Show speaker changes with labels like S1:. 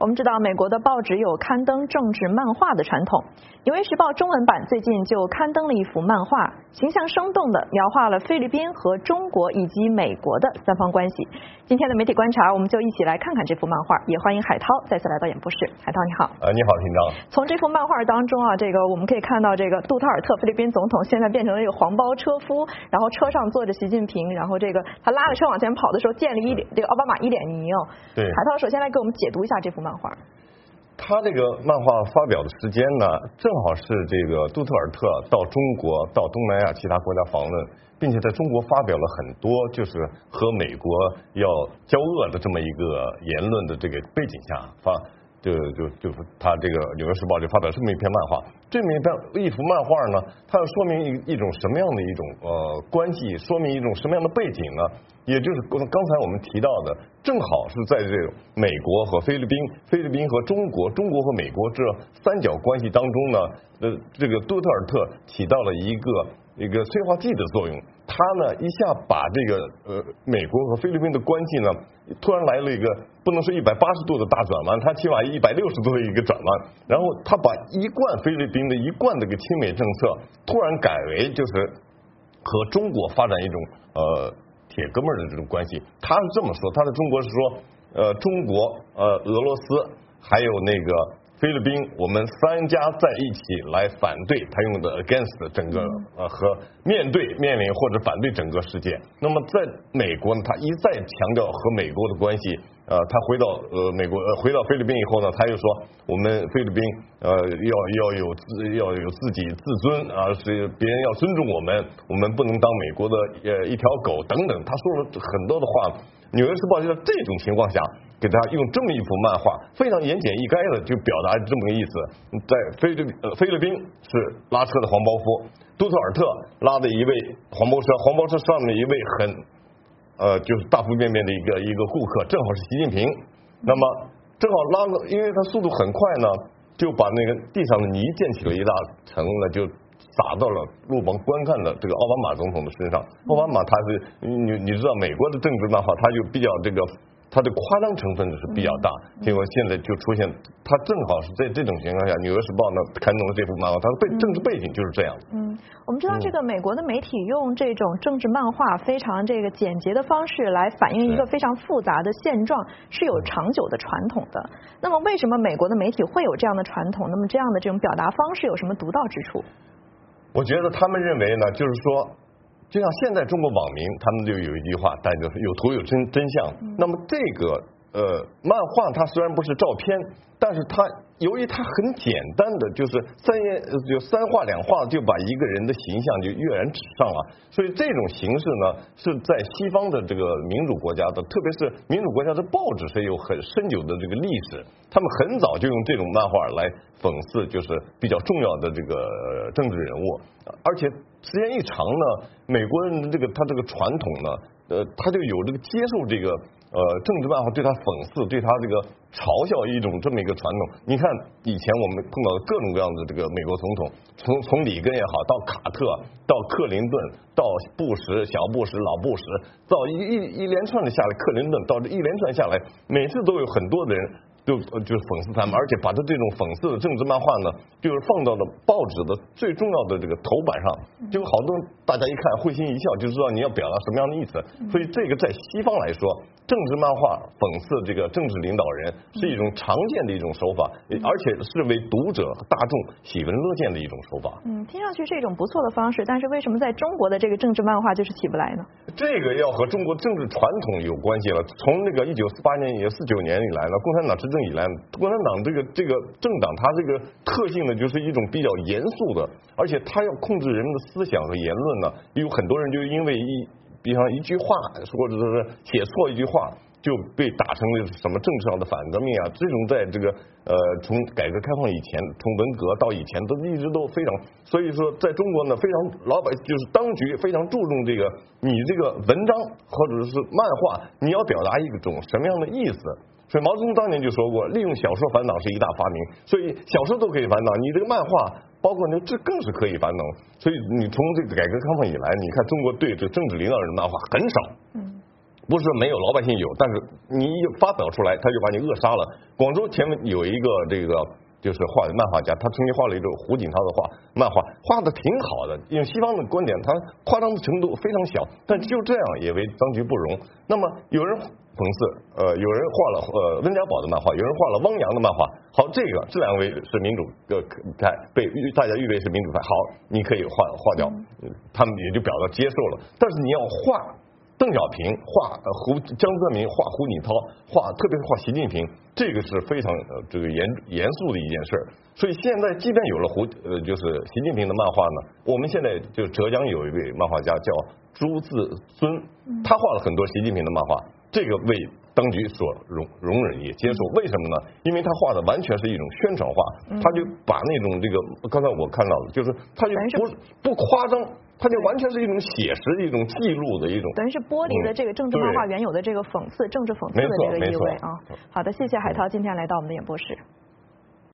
S1: 我们知道美国的报纸有刊登政治漫画的传统，《纽约时报》中文版最近就刊登了一幅漫画，形象生动地描画了菲律宾和中国以及美国的三方关系。今天的媒体观察，我们就一起来看看这幅漫画，也欢迎海涛再次来到演播室。海涛你好。
S2: 你好，厅长。
S1: 从这幅漫画当中啊，我们可以看到杜特尔特菲律宾总统现在变成了一个黄包车夫，然后车上坐着习近平，然后他拉着车往前跑的时候溅了奥巴马一脸泥哦。
S2: 对。
S1: 海涛首先来给我们解读一下这幅漫画。
S2: 他这个漫画发表的时间呢，正好是杜特尔特到中国、到东南亚其他国家访问，并且在中国发表了很多就是和美国要交恶的这么一个言论的背景下他《纽约时报》就发表这么一篇漫画。这么一幅漫画呢，它要说明一种什么样的一种关系，说明一种什么样的背景呢？也就是刚才我们提到的，正好是在美国和菲律宾、菲律宾和中国、中国和美国这三角关系当中呢，杜特尔特起到了一个催化剂的作用。他呢一下把美国和菲律宾的关系呢，突然来了一个不能说180度的大转弯，他起码160度的一个转弯。然后他把一贯菲律宾的一贯的亲美政策，突然改为就是和中国发展一种铁哥们儿的这种关系。他是这么说，他在中国是说中国俄罗斯还有菲律宾，我们三家在一起来反对，他用的 against 整个和面临或者反对整个世界。那么在美国呢，他一再强调和美国的关系。他回到美国回到菲律宾以后呢，他又说我们菲律宾要有自己自尊啊，是别人要尊重我们不能当美国的一条狗等等。他说了很多的话。《纽约时报》就在这种情况下，给他用这么一幅漫画，非常言简意赅的就表达这么个意思。在菲律宾是拉车的黄包夫，杜特尔特拉的一位黄包车，黄包车上面一位就是大腹便便的一个顾客，正好是习近平。那么正好拉了，因为他速度很快呢，就把地上的泥溅起了一大层呢，就撒到了路旁观看的奥巴马总统的身上。奥巴马他是你知道美国的政治漫画，他就比较他的夸张成分是比较大，结果现在就出现，他正好是在这种情况下，《纽约时报》呢刊登了这幅漫画，它的政治背景就是这样。
S1: 我们知道美国的媒体用这种政治漫画非常简洁的方式来反映一个非常复杂的现状，是有长久的传统的。那么为什么美国的媒体会有这样的传统？那么这样的种表达方式有什么独到之处？
S2: 我觉得他们认为呢，就是说，就像现在中国网民，他们就有一句话，大家就是有图有真相。那么漫画它虽然不是照片，但是由于它很简单的，就是三画两画就把一个人的形象就跃然纸上了。所以这种形式呢，是在西方的民主国家的，特别是民主国家的报纸是有很深久的历史。他们很早就用这种漫画来讽刺，就是比较重要的政治人物。而且时间一长呢，美国人的他传统呢，他就有接受政治漫画对他讽刺，对他嘲笑一种这么一个传统。你看以前我们碰到的各种各样的美国总统，从里根也好，到卡特，到克林顿，到布什、小布什、老布什，到一连串的下来，克林顿到一连串下来，每次都有很多的人。就是讽刺他们，而且把他这种讽刺的政治漫画呢，就是放到了报纸的最重要的头版上，就好多大家一看会心一笑，就知道你要表达什么样的意思。所以在西方来说，政治漫画讽刺政治领导人是一种常见的一种手法，而且是为读者大众喜闻乐见的一种手法。
S1: 听上去是一种不错的方式，但是为什么在中国的政治漫画就是起不来呢？
S2: 这个要和中国政治传统有关系了。从1948年也49年以来呢，共产党执政以来，共产党这个政党，它特性呢，就是一种比较严肃的，而且它要控制人们的思想和言论呢，有很多人就因为比方一句话，或者是写错一句话，就被打成了什么政治上的反革命啊。这种在从改革开放以前，从文革到以前都一直都非常，所以说在中国呢，非常老百姓就是当局非常注重你文章或者是漫画，你要表达一种什么样的意思。所以毛泽东当年就说过，利用小说反党是一大发明。所以小说都可以反党，你漫画包括这更是可以反党。所以你从改革开放以来，你看中国对政治领导人的漫画很少。 不是没有，老百姓有，但是你一发表出来，他就把你扼杀了。广州前面有一个这个就是漫画家，他曾经画了一个胡锦涛的漫画，画的挺好的。用西方的观点，他夸张的程度非常小，但就这样也为当局不容。那么有人讽刺，有人画了温家宝的漫画，有人画了汪洋的漫画。好，这两位是民主派，被大家誉为是民主派。好，你可以划掉，他们也就表达接受了。但是你要画邓小平，画江泽民，画胡锦涛，特别是画习近平，这个是非常这个严肃的一件事儿。所以现在即便有了就是习近平的漫画呢，我们现在就浙江有一位漫画家叫朱自尊，他画了很多习近平的漫画，这个为当局所容忍也接受。为什么呢？因为他画的完全是一种宣传画，他就把那种这个刚才我看到的，就是他就不夸张。它就完全是一种写实的一种记录的一种，
S1: 等于是剥离了这个政治漫画原有的这个政治讽刺的这个意味啊。好的，谢谢海涛今天来到我们的演播室。